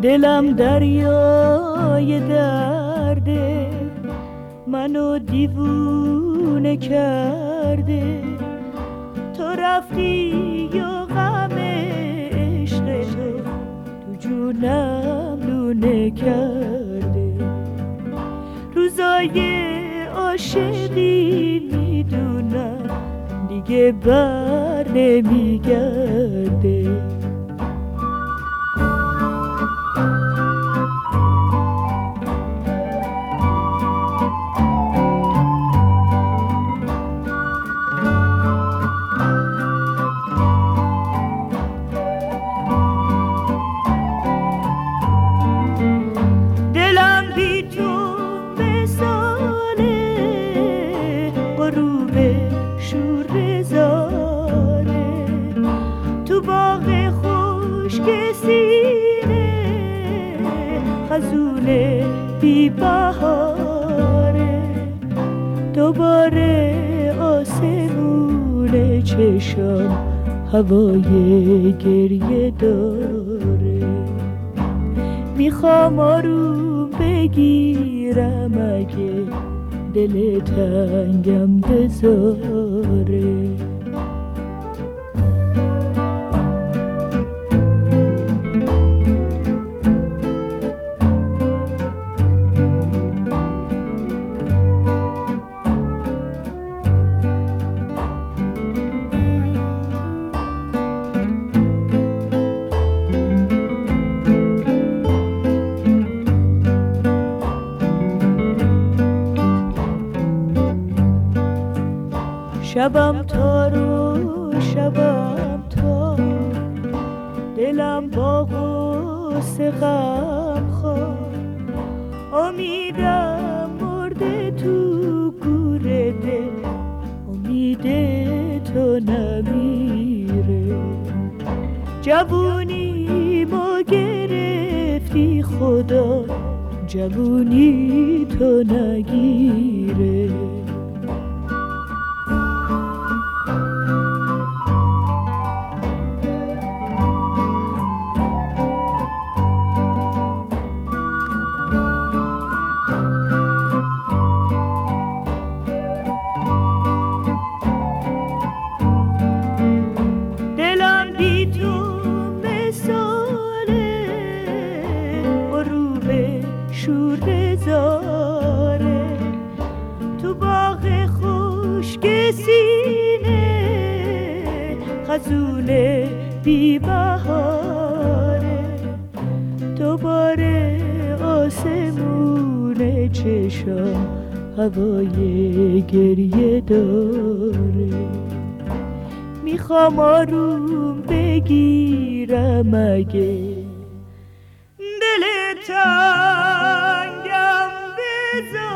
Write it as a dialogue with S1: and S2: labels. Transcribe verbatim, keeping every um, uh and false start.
S1: دلم دریای درده، منو دیوونه کرده. تو رفتی یا غم عشق تو تو جونم لونه کرده. روزای عاشقی میدونم دیگه بر نمیگرده. خزونه بی بهاره، دوباره آسمون چشم هوای گریه داره. میخوام آروم بگیرم اگه دل تنگم بذاره. شبم تار و شبم تار، دلم با غصه غم خوار. امیدم مرده تو گوره دل، امید تو نمیره. جوونی ما گرفتی خدا، جوونی تو نگیره. خزونه بی بهاره، دوباره آسمون چشم هوای گریه داره. میخوام آروم بگیرم اگه دل تنگم بذاره.